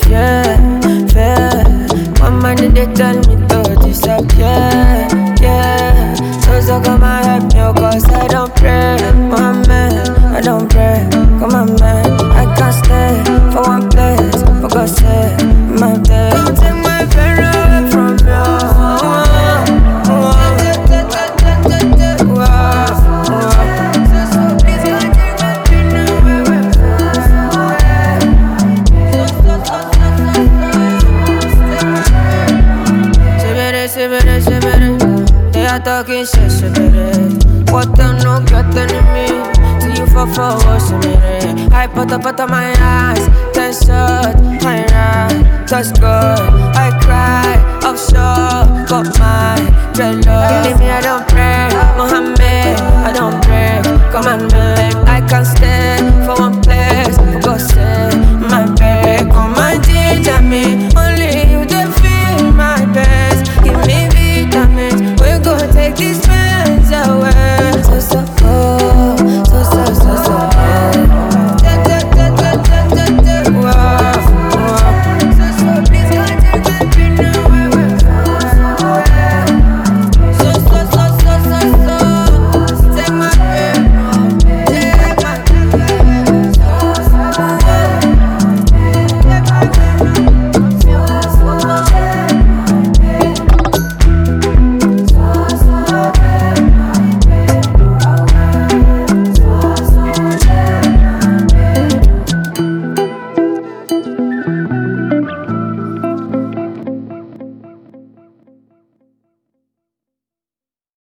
fear, fear. One man they tell me to disappear, yeah. So come and help me, cause I don't pray, my man, I don't pray. Come on man, I can't stay for one place, for God's sake, my day. Don't take my pain away from they are talking shit, what them no get enemy. Till you fall for what's I put up my eyes, 10 shots, my right, touch God.